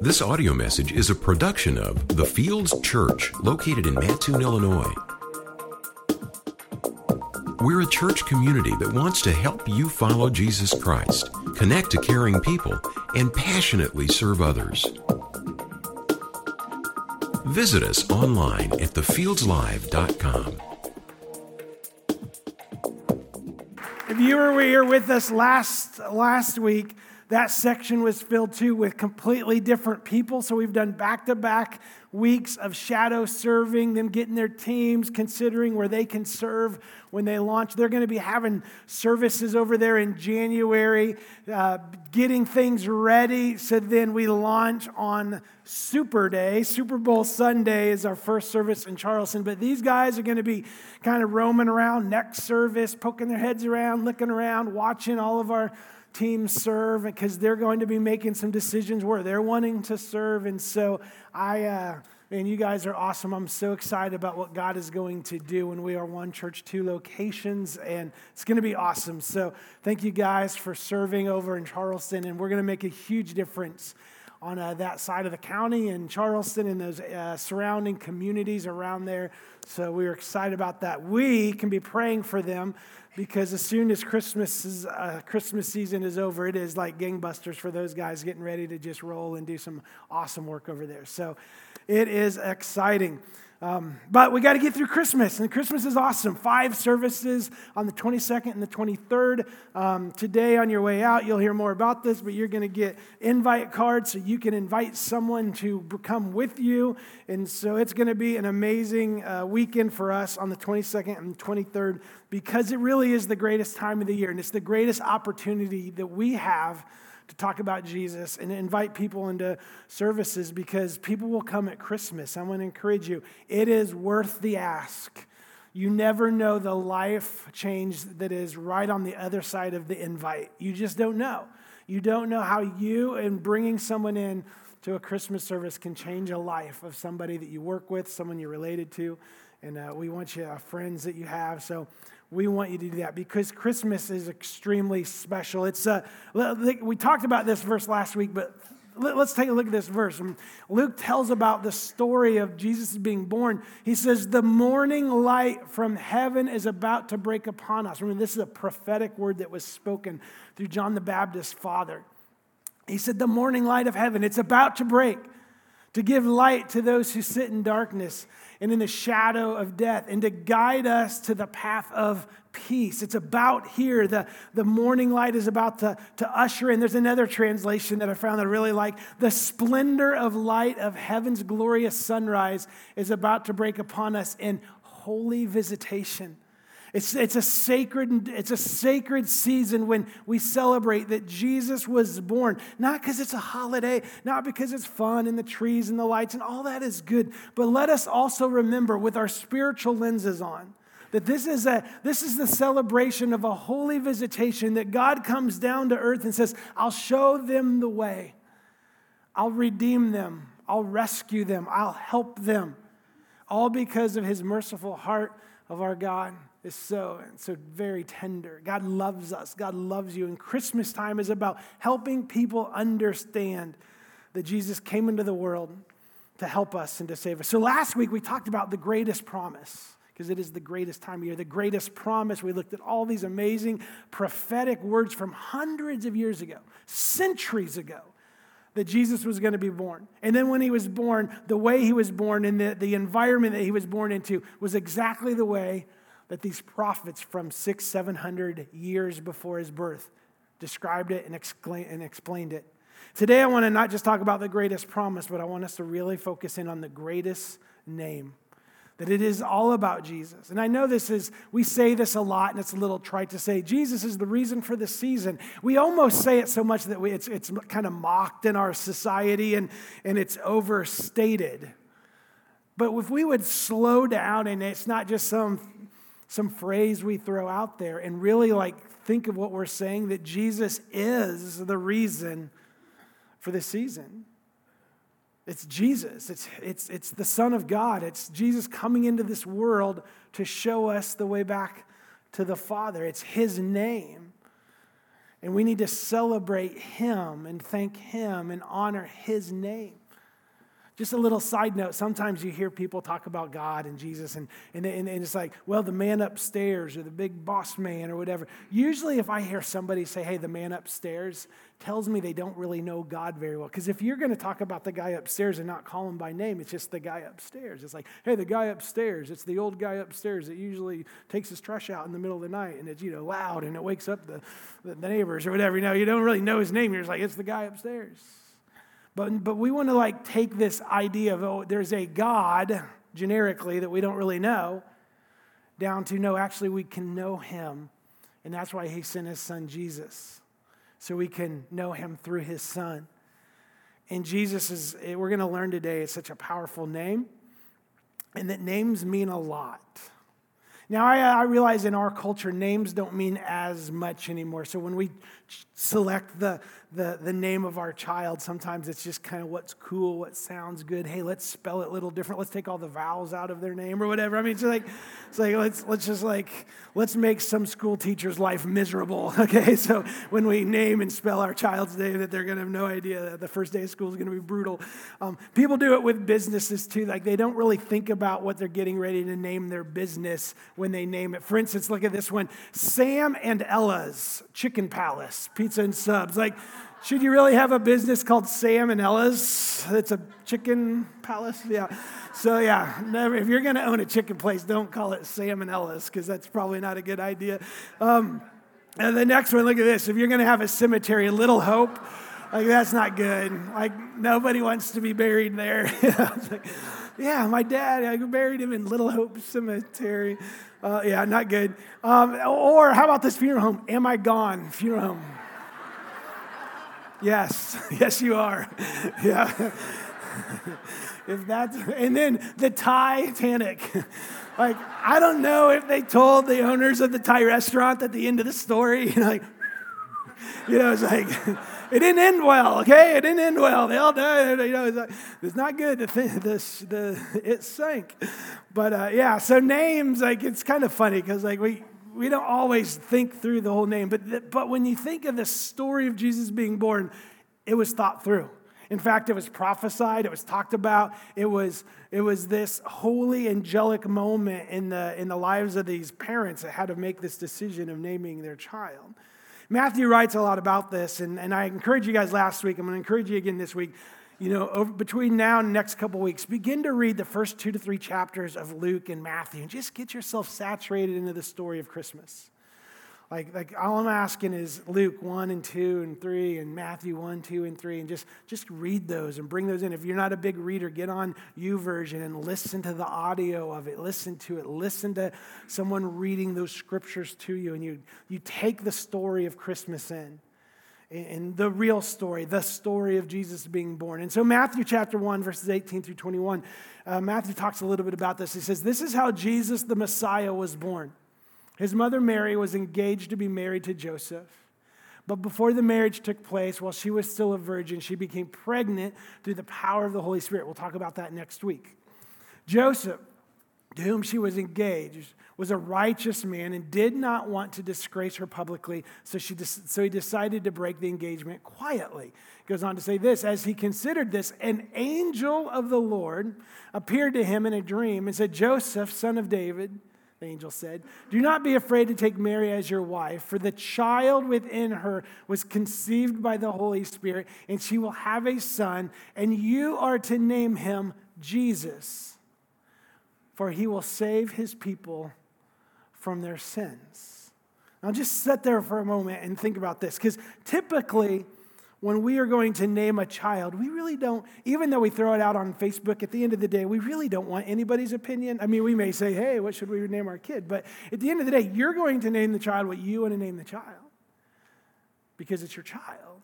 This audio message is a production of The Fields Church, located in Mattoon, Illinois. We're a church community that wants to help you follow Jesus Christ, connect to caring people, and passionately serve others. Visit us online at thefieldlive.com. If you were here with us last week, that section was filled too with completely different people. So we've done back-to-back weeks of shadow serving, them getting their teams, considering where they can serve when they launch. They're going to be having services over there in January, getting things ready. So then we launch on Super Day. Super Bowl Sunday is our first service in Charleston. But these guys are going to be kind of roaming around next service, poking their heads around, looking around, watching all of our teams serve, because they're going to be making some decisions where they're wanting to serve. And so man, you guys are awesome. I'm so excited about what God is going to do when we are one church, two locations, and it's going to be awesome. So thank you guys for serving over in Charleston, and we're going to make a huge difference on that side of the county in Charleston and those surrounding communities around there. So we're excited about that. We can be praying for them, because as soon as Christmas season is over, it is like gangbusters for those guys getting ready to just roll and do some awesome work over there. So it is exciting. But we got to get through Christmas, and Christmas is awesome. 5 services on the 22nd and the 23rd. Today on your way out, you'll hear more about this, but you're going to get invite cards so you can invite someone to come with you. And so it's going to be an amazing weekend for us on the 22nd and 23rd, because it really is the greatest time of the year, and it's the greatest opportunity that we have to talk about Jesus and invite people into services, because people will come at Christmas. I want to encourage you. It is worth the ask. You never know the life change that is right on the other side of the invite. You just don't know. You don't know how you and bringing someone in to a Christmas service can change a life of somebody that you work with, someone you're related to, and we want you, friends that you have. So we want you to do that, because Christmas is extremely special. It's we talked about this verse last week, but let's take a look at this verse. Luke tells about the story of Jesus being born. He says, the morning light from heaven is about to break upon us. Remember, this is a prophetic word that was spoken through John the Baptist's father. He said, the morning light of heaven, it's about to break, to give light to those who sit in darkness and in the shadow of death, and to guide us to the path of peace. It's about here. The morning light is about to usher in. There's another translation that I found that I really like. The splendor of light of heaven's glorious sunrise is about to break upon us in holy visitation. It's a sacred season when we celebrate that Jesus was born. Not because it's a holiday, not because it's fun and the trees and the lights and all that is good, but let us also remember with our spiritual lenses on that this is the celebration of a holy visitation, that God comes down to earth and says, I'll show them the way. I'll redeem them. I'll rescue them. I'll help them. All because of his merciful heart of our God is so very tender. God loves us. God loves you. And Christmas time is about helping people understand that Jesus came into the world to help us and to save us. So last week we talked about the greatest promise, because it is the greatest time of year. The greatest promise. We looked at all these amazing prophetic words from hundreds of years ago, centuries ago, that Jesus was going to be born. And then when he was born, the way he was born and the environment that he was born into was exactly the way that these prophets from 600-700 years before his birth described it and explained it. Today I want to not just talk about the greatest promise, but I want us to really focus in on the greatest name. That it is all about Jesus. And I know we say this a lot, and it's a little trite to say, Jesus is the reason for the season. We almost say it so much that it's kind of mocked in our society, and it's overstated. But if we would slow down, and it's not just some phrase we throw out there, and really think of what we're saying, that Jesus is the reason for the season. It's Jesus. It's the Son of God. It's Jesus coming into this world to show us the way back to the Father. It's his name. And we need to celebrate him and thank him and honor his name. Just a little side note, sometimes you hear people talk about God and Jesus, and it's like, well, the man upstairs or the big boss man or whatever. Usually if I hear somebody say, hey, the man upstairs, tells me they don't really know God very well. Because if you're going to talk about the guy upstairs and not call him by name, it's just the guy upstairs. It's like, hey, the guy upstairs, it's the old guy upstairs that usually takes his trash out in the middle of the night, and it's, loud, and it wakes up the neighbors or whatever. You don't really know his name. You're just like, it's the guy upstairs. But we want to take this idea of, there's a God, generically, that we don't really know, down to, no, actually we can know him. And that's why he sent his son Jesus, so we can know him through his son. And Jesus we're going to learn today, it's such a powerful name, and that names mean a lot. Now, I realize in our culture, names don't mean as much anymore. So when we select the name of our child, sometimes it's just kind of what's cool, what sounds good. Hey, let's spell it a little different. Let's take all the vowels out of their name or whatever. I mean, let's make some school teacher's life miserable. Okay, so when we name and spell our child's name, that they're going to have no idea that the first day of school is going to be brutal. People do it with businesses too. They don't really think about what they're getting ready to name their business when they name it. For instance, look at this one, Sam and Ella's Chicken Palace, Pizza and Subs. Should you really have a business called Sam and Ella's? It's a chicken palace? Yeah. So never, if you're going to own a chicken place, don't call it Sam and Ella's, because that's probably not a good idea. And the next one, look at this. If you're going to have a cemetery, Little Hope, that's not good. Nobody wants to be buried there. Yeah, my dad, I buried him in Little Hope Cemetery. Not good. Or how about this funeral home? Am I Gone Funeral Home? Yes, you are. Yeah. And then the Titanic. I don't know if they told the owners of the Thai restaurant at the end of the story, it's like, it didn't end well, okay? It didn't end well. They all died. It's not good. It sank. But so names, it's kind of funny because we don't always think through the whole name. But when you think of the story of Jesus being born, it was thought through. In fact, it was prophesied. It was talked about. It was this holy, angelic moment in the lives of these parents that had to make this decision of naming their child. Matthew writes a lot about this, and I encouraged you guys last week. I'm going to encourage you again this week. Between now and the next couple weeks, begin to read the first 2 to 3 chapters of Luke and Matthew, and just get yourself saturated into the story of Christmas. All I'm asking is Luke 1 and 2 and 3 and Matthew 1, 2 and 3, and just read those and bring those in. If you're not a big reader, get on YouVersion and listen to the audio of it. Listen to it. Listen to someone reading those scriptures to you, and you take the story of Christmas in. And the real story, the story of Jesus being born. And so Matthew chapter 1, verses 18 through 21, Matthew talks a little bit about this. He says, this is how Jesus the Messiah was born. His mother Mary was engaged to be married to Joseph. But before the marriage took place, while she was still a virgin, she became pregnant through the power of the Holy Spirit. We'll talk about that next week. Joseph, to whom she was engaged, was a righteous man and did not want to disgrace her publicly, so he decided to break the engagement quietly. He goes on to say this, as he considered this, an angel of the Lord appeared to him in a dream and said, Joseph, son of David, the angel said, do not be afraid to take Mary as your wife, for the child within her was conceived by the Holy Spirit, and she will have a son, and you are to name him Jesus, for he will save his people from their sins. Now just sit there for a moment and think about this, because typically when we are going to name a child, we really don't, even though we throw it out on Facebook, at the end of the day, we really don't want anybody's opinion. I mean, we may say, hey, what should we name our kid? But at the end of the day, you're going to name the child what you want to name the child, because it's your child.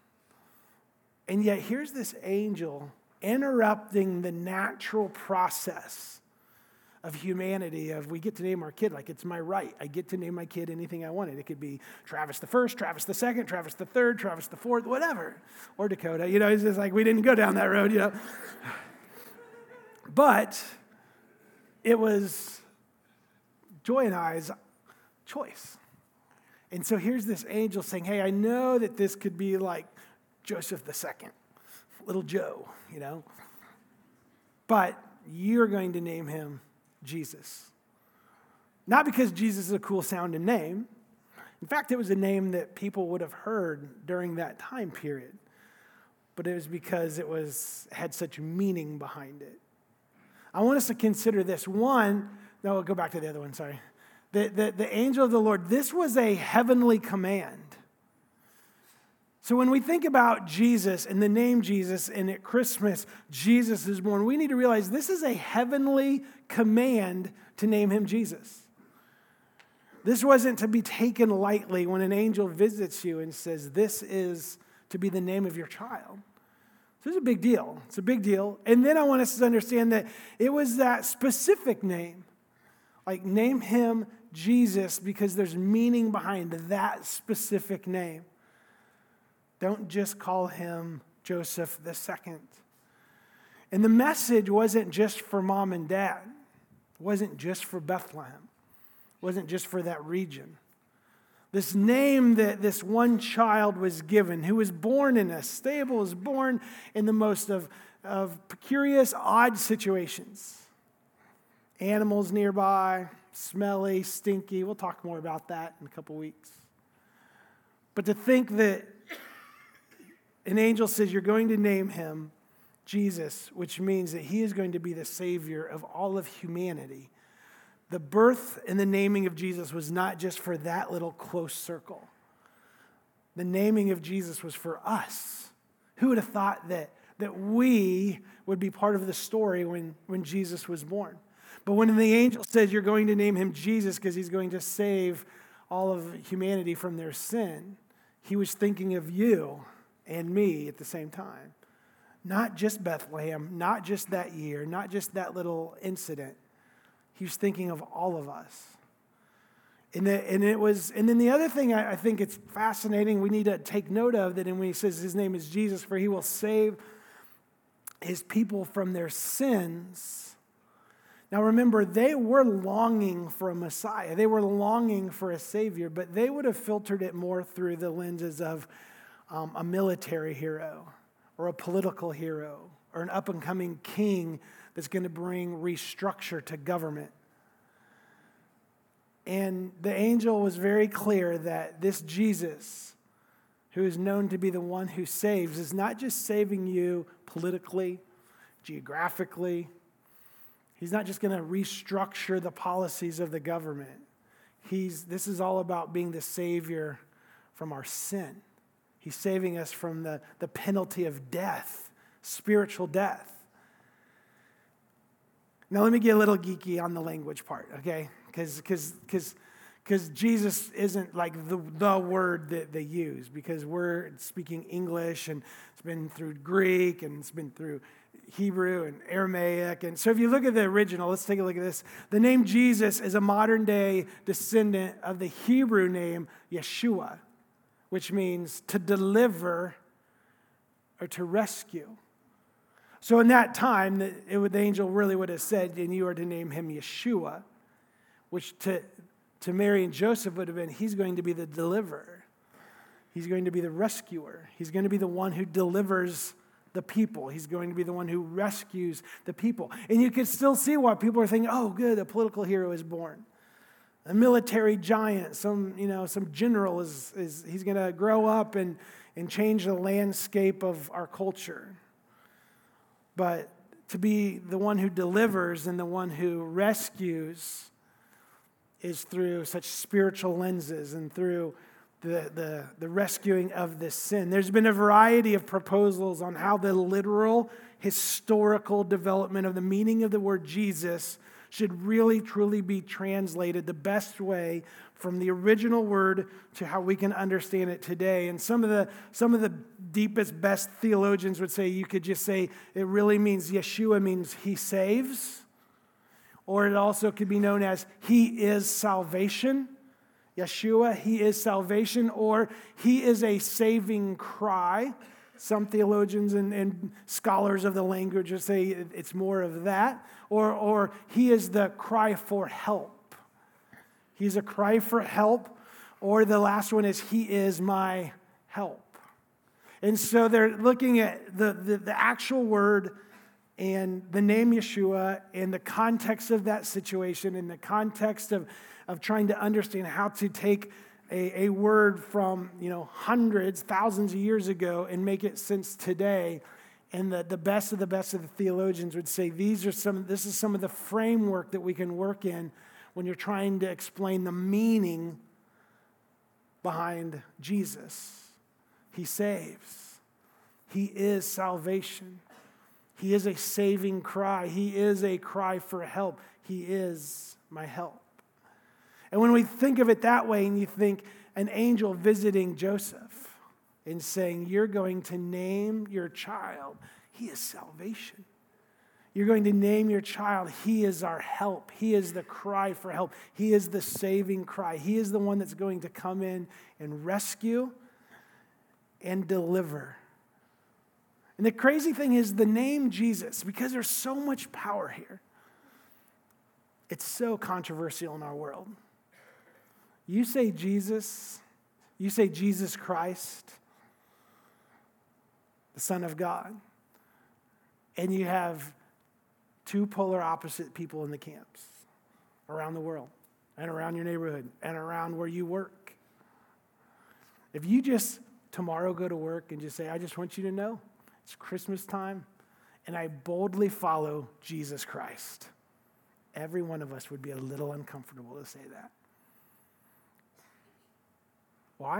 And yet here's this angel interrupting the natural process of humanity, of we get to name our kid like it's my right. I get to name my kid anything I wanted. It could be Travis the first, Travis the second, Travis the third, Travis the fourth, whatever. Or Dakota, it's just we didn't go down that road, But it was Joy and I's choice. And so here's this angel saying, hey, I know that this could be like Joseph II, little Joe, but you're going to name him Jesus. Not because Jesus is a cool sounding name. In fact, it was a name that people would have heard during that time period. But it was because it had such meaning behind it. I want us to consider this. One, no, I'll go back to the other one, sorry. The angel of the Lord, this was a heavenly command. So when we think about Jesus and the name Jesus, and at Christmas, Jesus is born, we need to realize this is a heavenly command to name him Jesus. This wasn't to be taken lightly when an angel visits you and says, this is to be the name of your child. So it's a big deal. It's a big deal. And then I want us to understand that it was that specific name. Like, name him Jesus because there's meaning behind that specific name. Don't just call him Joseph II. And the message wasn't just for mom and dad. It wasn't just for Bethlehem. It wasn't just for that region. This name that this one child was given, who was born in a stable, was born in the most of precarious, odd situations. Animals nearby, smelly, stinky. We'll talk more about that in a couple weeks. But to think that an angel says you're going to name him Jesus, which means that he is going to be the Savior of all of humanity. The birth and the naming of Jesus was not just for that little close circle. The naming of Jesus was for us. Who would have thought that we would be part of the story when Jesus was born? But when the angel says you're going to name him Jesus because he's going to save all of humanity from their sin, he was thinking of you and me at the same time. Not just Bethlehem, not just that year, not just that little incident. He was thinking of all of us. And then the other thing I think it's fascinating, we need to take note of that, and when he says his name is Jesus, for he will save his people from their sins. Now remember, they were longing for a Messiah. They were longing for a Savior, but they would have filtered it more through the lenses of a military hero or a political hero or an up-and-coming king that's going to bring restructure to government. And the angel was very clear that this Jesus, who is known to be the one who saves, is not just saving you politically, geographically. He's not just going to restructure the policies of the government. This is all about being the Savior from our sin. He's saving us from the penalty of death, spiritual death. Now, let me get a little geeky on the language part, okay? Because Jesus isn't like the word that they use, because we're speaking English, and it's been through Greek, and it's been through Hebrew and Aramaic. And so if you look at the original, let's take a look at this. The name Jesus is a modern-day descendant of the Hebrew name Yeshua, which means to deliver or to rescue. So in that time, the angel really would have said, and you are to name him Yeshua, which to Mary and Joseph would have been, he's going to be the deliverer. He's going to be the rescuer. He's going to be the one who delivers the people. He's going to be the one who rescues the people. And you can still see why people are thinking, oh, good, a political hero is born. A military giant, some general he's going to grow up and change the landscape of our culture. But to be the one who delivers and the one who rescues is through such spiritual lenses and through the rescuing of this sin. There's been a variety of proposals on how the literal historical development of the meaning of the word Jesus should really, truly be translated the best way from the original word to how we can understand it today. And some of the deepest, best theologians would say you could just say it really means Yeshua means he saves, or it also could be known as he is salvation. Yeshua, he is salvation, or he is a saving cry. Some theologians and scholars of the language would say it's more of that. Or he is the cry for help. He's a cry for help, Or the last one is, he is my help. And so they're looking at the actual word and the name Yeshua in the context of that situation, in the context of trying to understand how to take a word from hundreds, thousands of years ago and make it sense today. And the best of the theologians would say this is some of the framework that we can work in when you're trying to explain the meaning behind Jesus. He saves. He is salvation. He is a saving cry. He is a cry for help. He is my help. And when we think of it that way, and you think an angel visiting Joseph and saying, you're going to name your child, he is salvation. You're going to name your child, he is our help. He is the cry for help. He is the saving cry. He is the one that's going to come in and rescue and deliver. And the crazy thing is the name Jesus, because there's so much power here, it's so controversial in our world. You say Jesus Christ, the Son of God, and you have two polar opposite people in the camps around the world and around your neighborhood and around where you work. If you just tomorrow go to work and just say, I just want you to know, it's Christmas time, and I boldly follow Jesus Christ. Every one of us would be a little uncomfortable to say that. Why?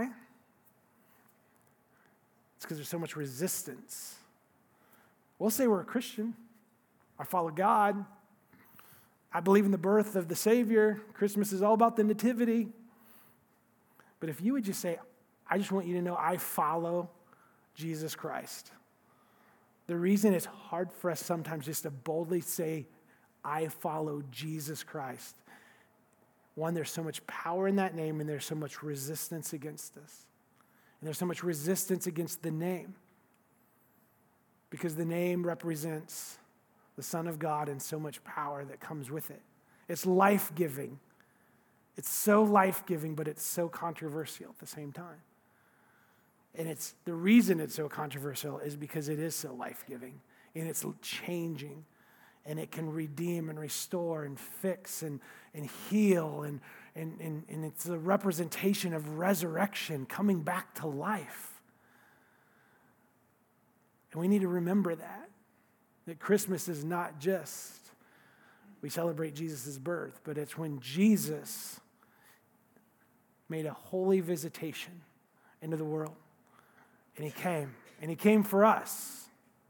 It's because there's so much resistance. We'll say we're a Christian. I follow God. I believe in the birth of the Savior. Christmas is all about the nativity. But if you would just say, I just want you to know I follow Jesus Christ. The reason it's hard for us sometimes just to boldly say, I follow Jesus Christ. One, there's so much power in that name, and there's so much resistance against us. And there's so much resistance against the name. Because the name represents the Son of God and so much power that comes with it. It's life-giving. It's so life-giving, but it's so controversial at the same time. And the reason it's so controversial is because it is so life-giving, and it's changing, and it can redeem and restore and fix and heal, and it's a representation of resurrection, coming back to life. And we need to remember that Christmas is not just we celebrate Jesus' birth, but it's when Jesus made a holy visitation into the world. And he came for us.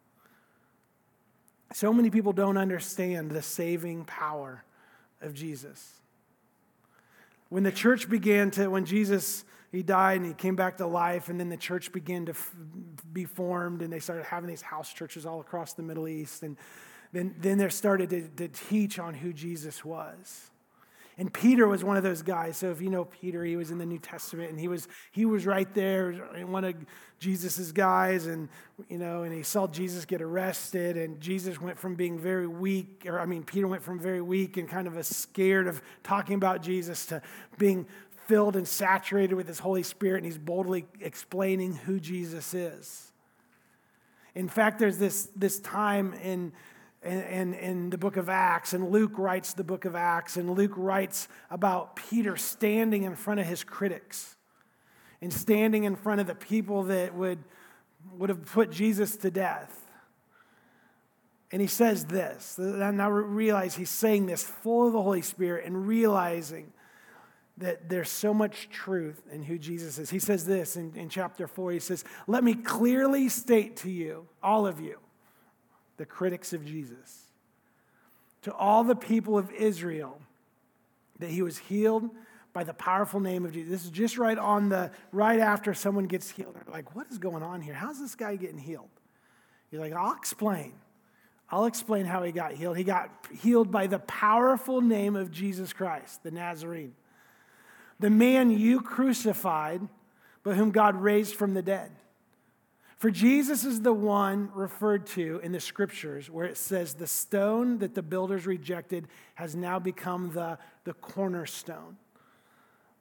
So many people don't understand the saving power of Jesus. When the church when Jesus, he died and he came back to life, and then the church began to be formed, and they started having these house churches all across the Middle East, and then they started to teach on who Jesus was. And Peter was one of those guys. So if you know Peter, he was in the New Testament, and he was right there, one of Jesus's guys, and he saw Jesus get arrested, and Peter went from very weak and kind of scared of talking about Jesus to being filled and saturated with his Holy Spirit, and he's boldly explaining who Jesus is. In fact, there's this time in the book of Acts, and Luke writes the book of Acts, and Luke writes about Peter standing in front of his critics and standing in front of the people that would have put Jesus to death. And he says this. Now realize he's saying this full of the Holy Spirit and realizing that there's so much truth in who Jesus is. He says this in chapter 4. He says, let me clearly state to you, all of you, the critics of Jesus, to all the people of Israel, that he was healed by the powerful name of Jesus. This is just right after someone gets healed. They're like, what is going on here? How's this guy getting healed? He's like, I'll explain how he got healed. He got healed by the powerful name of Jesus Christ, the Nazarene, the man you crucified, but whom God raised from the dead. For Jesus is the one referred to in the scriptures where it says the stone that the builders rejected has now become the cornerstone.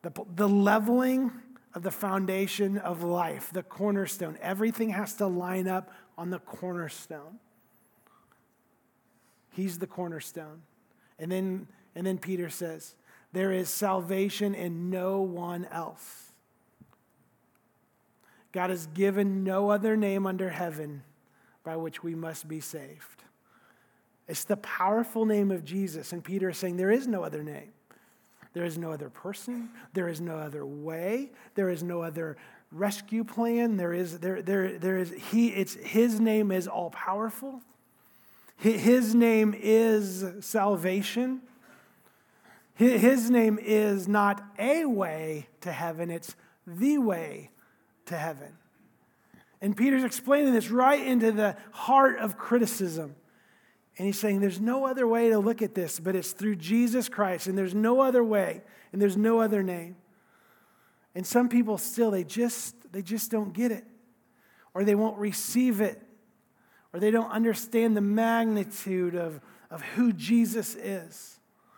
The leveling of the foundation of life, the cornerstone. Everything has to line up on the cornerstone. He's the cornerstone. And then Peter says, there is salvation in no one else. God has given no other name under heaven by which we must be saved. It's the powerful name of Jesus. And Peter is saying there is no other name. There is no other person. There is no other way. There is no other rescue plan. His name is all powerful. His name is salvation. His name is not a way to heaven, it's the way to heaven. And Peter's explaining this right into the heart of criticism. And he's saying there's no other way to look at this, but it's through Jesus Christ. And there's no other way, and there's no other name. And some people still, they just don't get it. Or they won't receive it. Or they don't understand the magnitude of who Jesus is.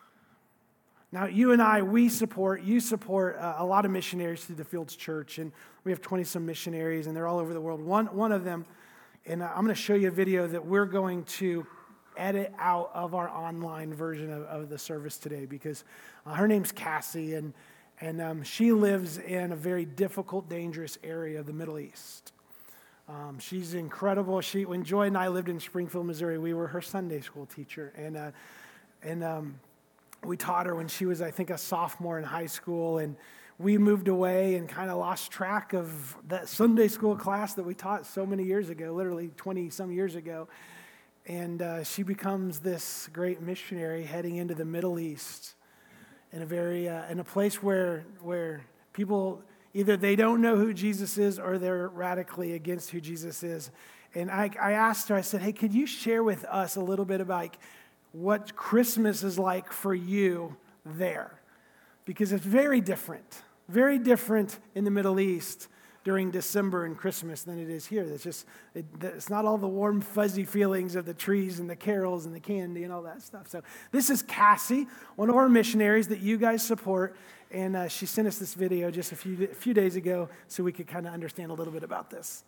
Now, you and I, you support a lot of missionaries through the Fields Church, and we have 20-some missionaries, and they're all over the world. One of them, and I'm going to show you a video that we're going to edit out of our online version of the service today, because her name's Cassie, and she lives in a very difficult, dangerous area of the Middle East. She's incredible. When Joy and I lived in Springfield, Missouri, we were her Sunday school teacher, and we taught her when she was, I think, a sophomore in high school, and we moved away and kind of lost track of that Sunday school class that we taught so many years ago, literally 20-some years ago. And she becomes this great missionary heading into the Middle East in a place where people, either they don't know who Jesus is or they're radically against who Jesus is. And I asked her, I said, hey, could you share with us a little bit about what Christmas is like for you there? Because it's very different in the Middle East during December and Christmas than it is here. It's not all the warm, fuzzy feelings of the trees and the carols and the candy and all that stuff. So this is Cassie, one of our missionaries that you guys support, and she sent us this video just a few days ago so we could kind of understand a little bit about this.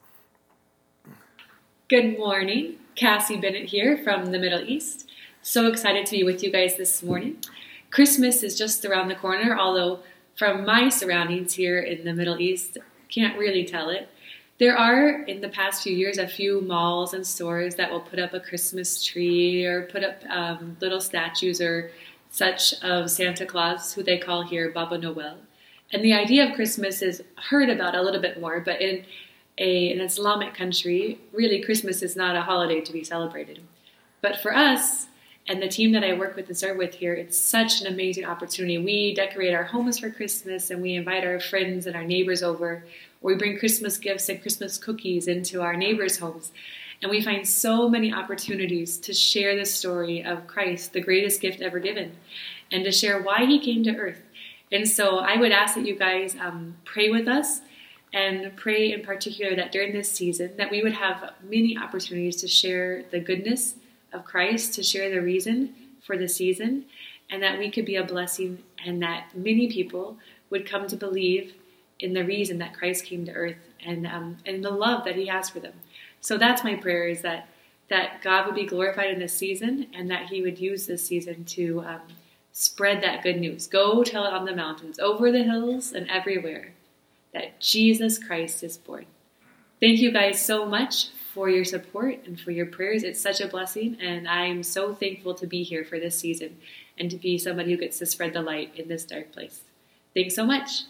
Good morning. Cassie Bennett here from the Middle East. So excited to be with you guys this morning. Christmas is just around the corner, although from my surroundings here in the Middle East, can't really tell it. There are, in the past few years, a few malls and stores that will put up a Christmas tree or put up little statues or such of Santa Claus, who they call here Baba Noel. And the idea of Christmas is heard about a little bit more, but in an Islamic country, really Christmas is not a holiday to be celebrated. But for us, and the team that I work with and serve with here, it's such an amazing opportunity. We decorate our homes for Christmas, and we invite our friends and our neighbors over. Or we bring Christmas gifts and Christmas cookies into our neighbors' homes. And we find so many opportunities to share the story of Christ, the greatest gift ever given, and to share why he came to earth. And so I would ask that you guys pray with us, and pray in particular that during this season that we would have many opportunities to share the goodness of Christ, to share the reason for the season, and that we could be a blessing, and that many people would come to believe in the reason that Christ came to earth, and the love that he has for them. So that's my prayer, is that God would be glorified in this season, and that he would use this season to spread that good news. Go tell it on the mountains, over the hills, and everywhere, that Jesus Christ is born. Thank you guys so much for your support and for your prayers. It's such a blessing, and I'm so thankful to be here for this season and to be somebody who gets to spread the light in this dark place. Thanks so much.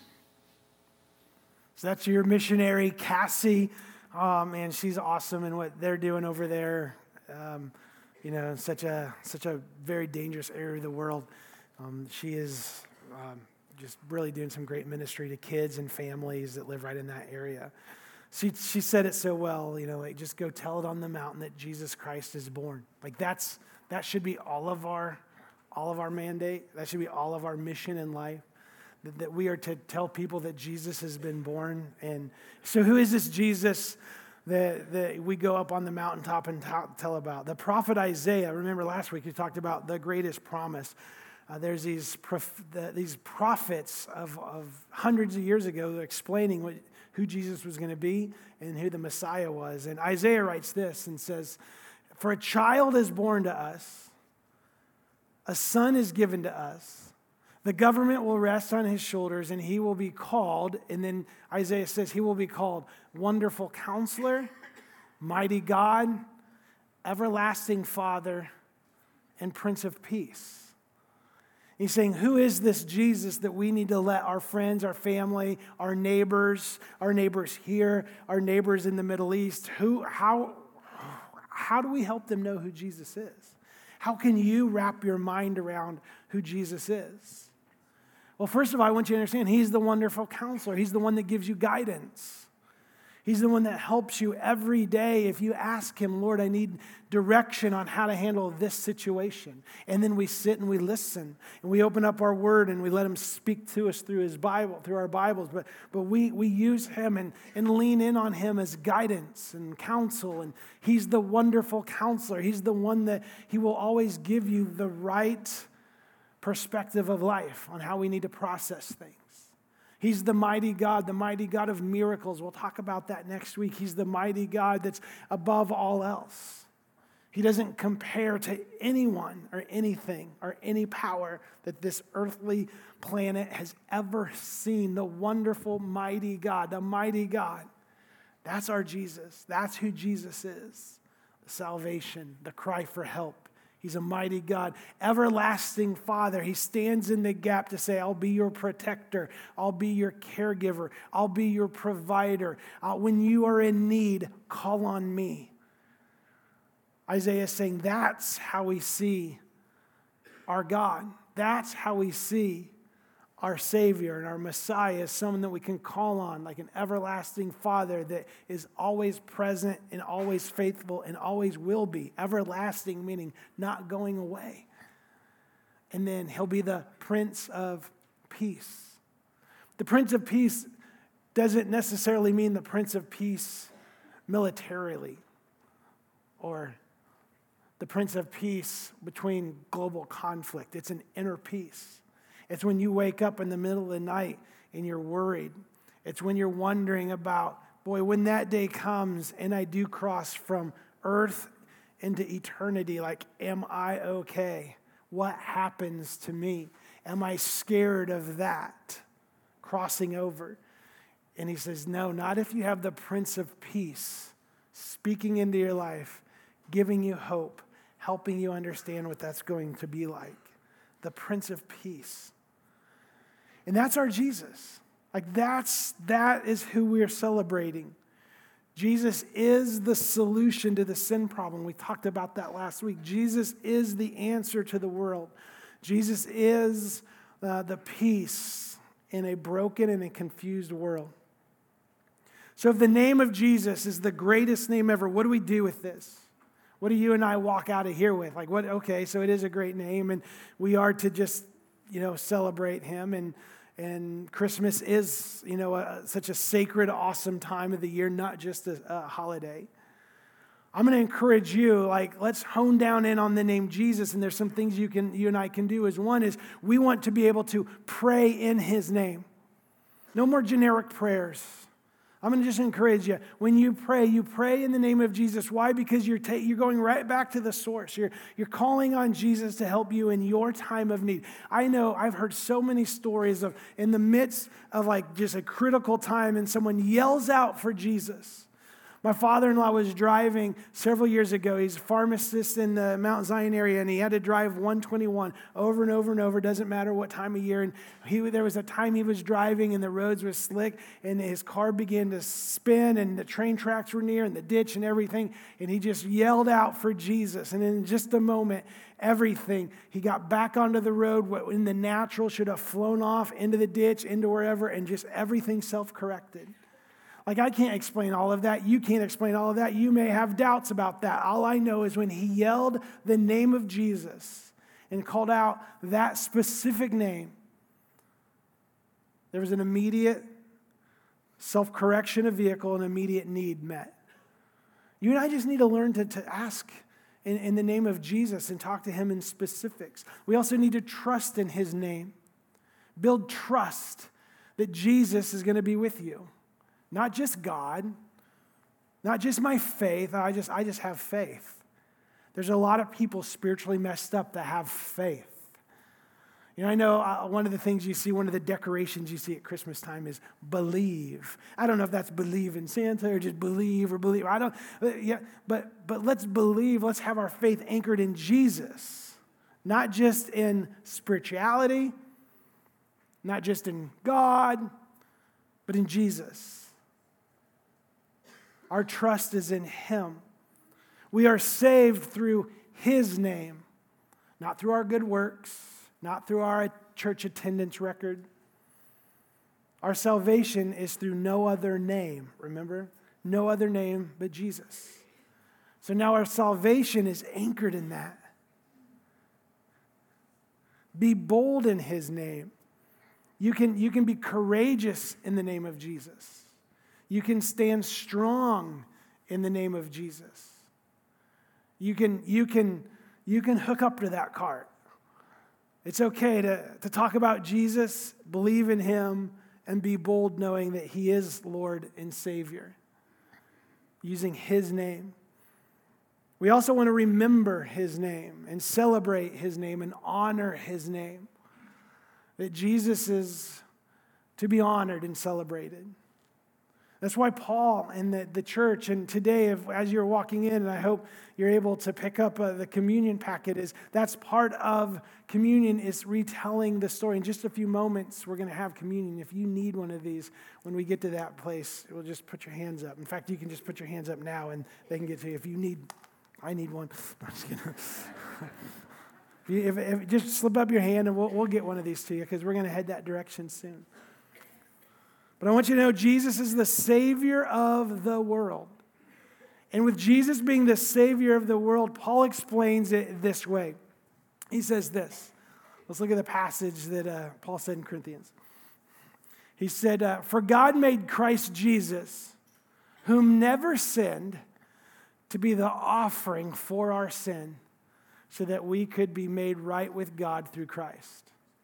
So that's your missionary, Cassie. Man, she's awesome in what they're doing over there. Such a very dangerous area of the world. She is just really doing some great ministry to kids and families that live right in that area. She said it so well, just go tell it on the mountain that Jesus Christ is born. That should be all of our mandate. That should be all of our mission in life. That we are to tell people that Jesus has been born. And so who is this Jesus that we go up on the mountaintop and tell about? The prophet Isaiah, remember last week he talked about the greatest promise. There's these prophets of hundreds of years ago explaining who Jesus was going to be and who the Messiah was. And Isaiah writes this and says, "For a child is born to us, a son is given to us. The government will rest on his shoulders, and he will be called," and then Isaiah says, "He will be called Wonderful Counselor, Mighty God, Everlasting Father, and Prince of Peace." He's saying, who is this Jesus that we need to let our friends, our family, our neighbors here, our neighbors in the Middle East, how do we help them know who Jesus is? How can you wrap your mind around who Jesus is? Well, first of all, I want you to understand he's the wonderful counselor. He's the one that gives you guidance. He's the one that helps you every day. If you ask him, Lord, I need direction on how to handle this situation. And then we sit and we listen and we open up our word and we let him speak to us through his Bible, through our Bibles. But we use him and lean in on him as guidance and counsel. And he's the wonderful counselor. He's the one that he will always give you the right perspective of life on how we need to process things. He's the mighty God of miracles. We'll talk about that next week. He's the mighty God that's above all else. He doesn't compare to anyone or anything or any power that this earthly planet has ever seen. The wonderful, mighty God, the mighty God. That's our Jesus. That's who Jesus is. The salvation, the cry for help. He's a mighty God, everlasting Father. He stands in the gap to say, I'll be your protector. I'll be your caregiver. I'll be your provider. When you are in need, call on me. Isaiah is saying that's how we see our God. That's how we see our Savior and our Messiah as someone that we can call on, like an everlasting Father that is always present and always faithful and always will be. Everlasting meaning not going away. And then he'll be the Prince of Peace. The Prince of Peace doesn't necessarily mean the Prince of Peace militarily or the Prince of Peace between global conflict. It's an inner peace. It's when you wake up in the middle of the night and you're worried. It's when you're wondering about, boy, when that day comes and I do cross from earth into eternity, like, am I okay? What happens to me? Am I scared of that crossing over? And he says, no, not if you have the Prince of Peace speaking into your life, giving you hope, helping you understand what that's going to be like. The Prince of Peace. And that's our Jesus. Like that is who we are celebrating. Jesus is the solution to the sin problem. We talked about that last week. Jesus is the answer to the world. Jesus is the peace in a broken and a confused world. So if the name of Jesus is the greatest name ever, what do we do with this? What do you and I walk out of here with? Like, what? Okay, so it is a great name, and we are to just, celebrate him. And Christmas is, such a sacred, awesome time of the year, not just a holiday. I'm going to encourage you, let's hone down in on the name Jesus, and there's some things you and I can do. One is we want to be able to pray in his name. No more generic prayers. I'm going to just encourage you. When you pray in the name of Jesus. Why? Because you're going right back to the source. You're calling on Jesus to help you in your time of need. I know I've heard so many stories of in the midst of just a critical time and someone yells out for Jesus. My father-in-law was driving several years ago. He's a pharmacist in the Mount Zion area, and he had to drive 121 over and over and over. Doesn't matter what time of year. And there was a time he was driving, and the roads were slick, and his car began to spin, and the train tracks were near, and the ditch and everything. And he just yelled out for Jesus. And in just a moment, everything, he got back onto the road. What in the natural should have flown off into the ditch, into wherever, and just everything self-corrected. I can't explain all of that. You can't explain all of that. You may have doubts about that. All I know is when he yelled the name of Jesus and called out that specific name, there was an immediate self-correction of vehicle, an immediate need met. You and I just need to learn to ask in the name of Jesus and talk to him in specifics. We also need to trust in his name. Build trust that Jesus is going to be with you. Not just God, not just my faith. I just have faith. There's a lot of people spiritually messed up that have faith. I know one of the things you see, one of the decorations you see at Christmas time is believe. I don't know if that's believe in Santa or just believe or believe. But let's believe. Let's have our faith anchored in Jesus, not just in spirituality, not just in God, but in Jesus. Our trust is in him. We are saved through his name, not through our good works, not through our church attendance record. Our salvation is through no other name, remember? No other name but Jesus. So now our salvation is anchored in that. Be bold in his name. You can be courageous in the name of Jesus. You can stand strong in the name of Jesus. You can hook up to that cart. It's okay to talk about Jesus, believe in him, and be bold knowing that he is Lord and Savior, using his name. We also want to remember his name and celebrate his name and honor his name, that Jesus is to be honored and celebrated. That's why Paul and the church, and today, as you're walking in, and I hope you're able to pick up the communion packet, that's part of communion, is retelling the story. In just a few moments, we're going to have communion. If you need one of these, when we get to that place, we'll just put your hands up. In fact, you can just put your hands up now, and they can get to you. If you need, I need one. I'm just kidding. If just slip up your hand, and we'll get one of these to you, because we're going to head that direction soon. But I want you to know Jesus is the Savior of the world. And with Jesus being the Savior of the world, Paul explains it this way. He says this. Let's look at the passage that Paul said in Corinthians. He said, "For God made Christ Jesus, whom never sinned, to be the offering for our sin, so that we could be made right with God through Christ."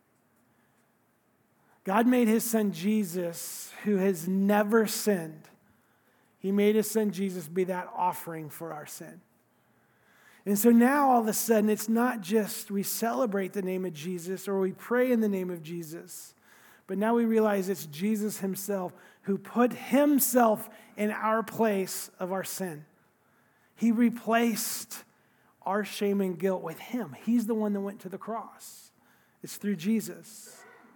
God made his son Jesus, who has never sinned. He made his son Jesus be that offering for our sin. And so now all of a sudden, it's not just we celebrate the name of Jesus or we pray in the name of Jesus, but now we realize it's Jesus himself who put himself in our place of our sin. He replaced our shame and guilt with him. He's the one that went to the cross. It's through Jesus.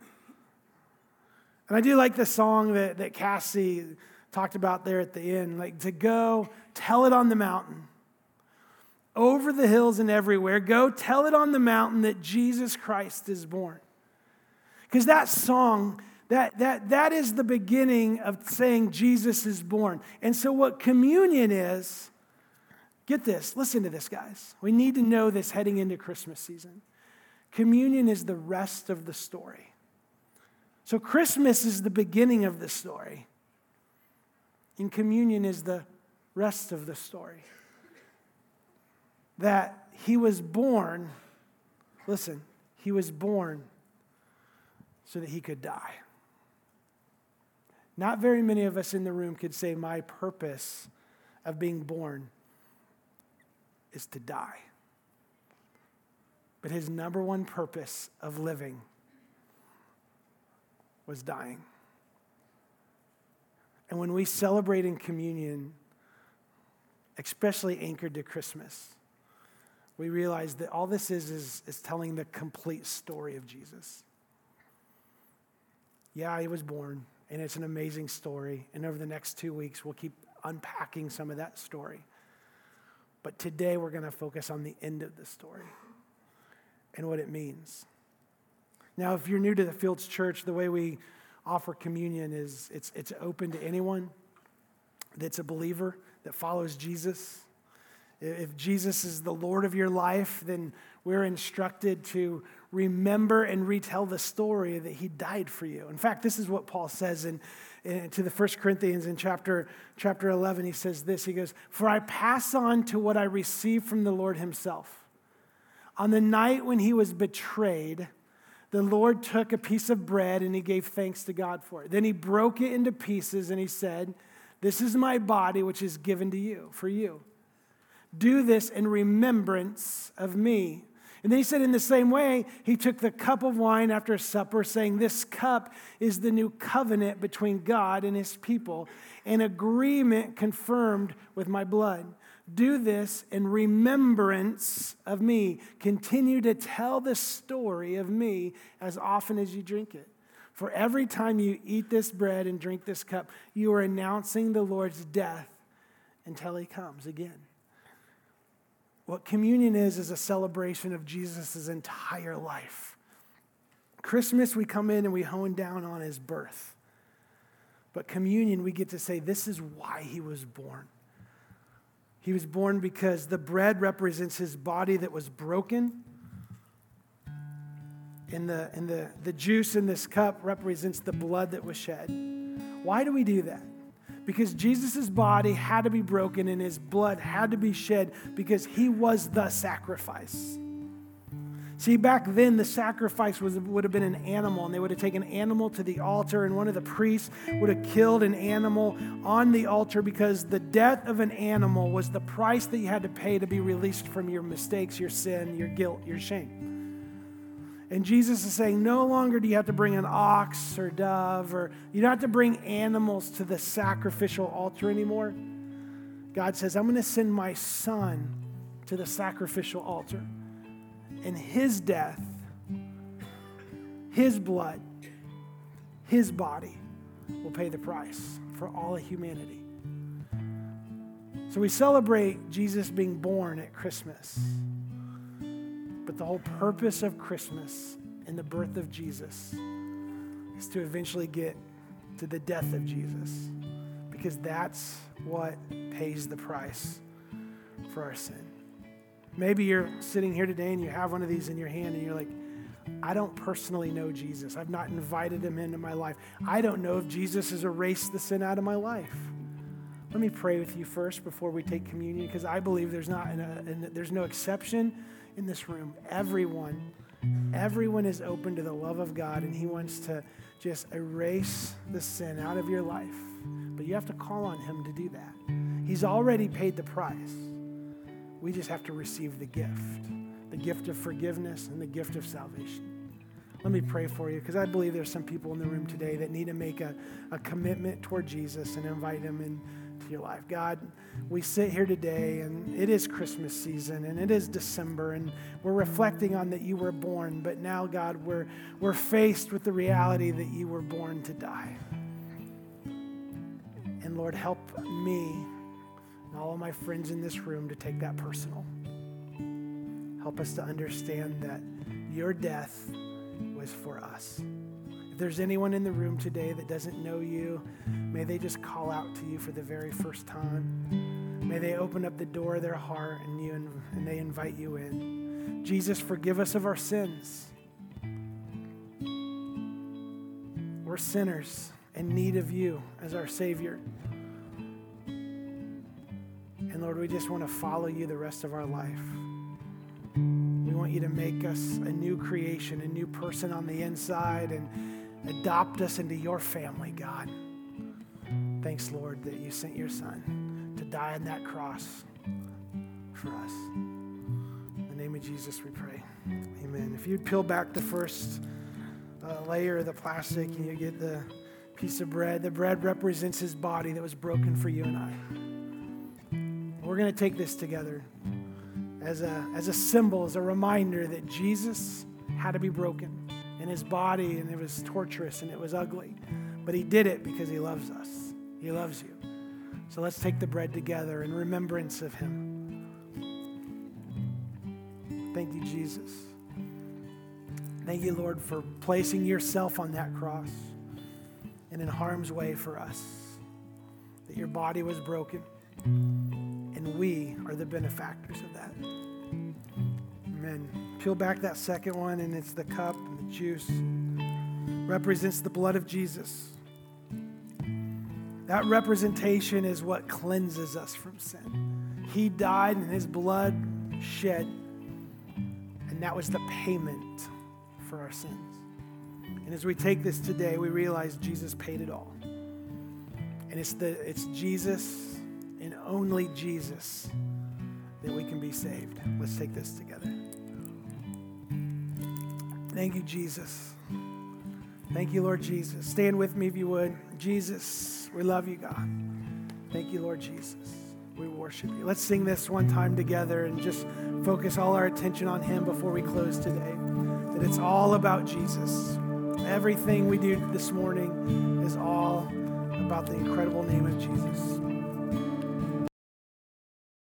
And I do like the song that Cassie talked about there at the end, like to go tell it on the mountain, over the hills and everywhere. Go tell it on the mountain that Jesus Christ is born. Because that song, that is the beginning of saying Jesus is born. And so what communion is, get this, listen to this, guys. We need to know this heading into Christmas season. Communion is the rest of the story. So Christmas is the beginning of the story, and communion is the rest of the story. That he was born, listen, he was born so that he could die. Not very many of us in the room could say my purpose of being born is to die. But his number one purpose of living was dying. And when we celebrate in communion, especially anchored to Christmas, we realize that all this is telling the complete story of Jesus. Yeah, he was born, and it's an amazing story. And over the next 2 weeks, we'll keep unpacking some of that story. But today, we're going to focus on the end of the story and what it means. Now, if you're new to the Fields Church, the way we offer communion is it's open to anyone that's a believer that follows Jesus. If Jesus is the Lord of your life, then we're instructed to remember and retell the story that he died for you. In fact, this is what Paul says to the 1 Corinthians in chapter 11. He says this, he goes, "For I pass on to what I received from the Lord himself. On the night when he was betrayed, the Lord took a piece of bread and he gave thanks to God for it. Then he broke it into pieces and he said, 'This is my body, which is given to you, for you. Do this in remembrance of me.' And then he said, in the same way, he took the cup of wine after supper, saying, 'This cup is the new covenant between God and his people, an agreement confirmed with my blood. Do this in remembrance of me.' Continue to tell the story of me as often as you drink it. For every time you eat this bread and drink this cup, you are announcing the Lord's death until he comes again." What communion is a celebration of Jesus' entire life. Christmas, we come in and we hone down on his birth. But communion, we get to say, this is why he was born. He was born because the bread represents his body that was broken. And the juice in this cup represents the blood that was shed. Why do we do that? Because Jesus' body had to be broken and his blood had to be shed because he was the sacrifice. See, back then, the sacrifice would have been an animal, and they would have taken an animal to the altar, and one of the priests would have killed an animal on the altar because the death of an animal was the price that you had to pay to be released from your mistakes, your sin, your guilt, your shame. And Jesus is saying, no longer do you have to bring an ox or dove, or you don't have to bring animals to the sacrificial altar anymore. God says, I'm going to send my son to the sacrificial altar. And his death, his blood, his body will pay the price for all of humanity. So we celebrate Jesus being born at Christmas. But the whole purpose of Christmas and the birth of Jesus is to eventually get to the death of Jesus, because that's what pays the price for our sin. Maybe you're sitting here today and you have one of these in your hand and you're like, I don't personally know Jesus. I've not invited him into my life. I don't know if Jesus has erased the sin out of my life. Let me pray with you first before we take communion, because I believe there's no exception in this room. Everyone is open to the love of God, and he wants to just erase the sin out of your life. But you have to call on him to do that. He's already paid the price. We just have to receive the gift of forgiveness and the gift of salvation. Let me pray for you, because I believe there's some people in the room today that need to make a commitment toward Jesus and invite him into your life. God, we sit here today, and it is Christmas season, and it is December, and we're reflecting on that you were born. But now, God, we're faced with the reality that you were born to die. And Lord, help me and all of my friends in this room to take that personal. Help us to understand that your death was for us. If there's anyone in the room today that doesn't know you, may they just call out to you for the very first time. May they open up the door of their heart and they invite you in. Jesus, forgive us of our sins. We're sinners in need of you as our Savior. And Lord, we just want to follow you the rest of our life. We want you to make us a new creation, a new person on the inside, and adopt us into your family, God. Thanks, Lord, that you sent your son to die on that cross for us. In the name of Jesus, we pray. Amen. If you'd peel back the first layer of the plastic and you get the piece of bread, the bread represents his body that was broken for you and I. We're going to take this together as a symbol, as a reminder that Jesus had to be broken in his body, and it was torturous and it was ugly. But he did it because he loves us. He loves you. So let's take the bread together in remembrance of him. Thank you, Jesus. Thank you, Lord, for placing yourself on that cross and in harm's way for us, that your body was broken, and we are the benefactors of that. Amen. Amen. Peel back that second one, and it's the cup and the juice. Represents the blood of Jesus. That representation is what cleanses us from sin. He died and his blood shed, and that was the payment for our sins. And as we take this today, we realize Jesus paid it all. And it's Jesus and only Jesus that we can be saved. Let's take this together. Thank you, Jesus. Thank you, Lord Jesus. Stand with me if you would. Jesus, we love you, God. Thank you, Lord Jesus. We worship you. Let's sing this one time together and just focus all our attention on him before we close today. That it's all about Jesus. Everything we do this morning is all about the incredible name of Jesus.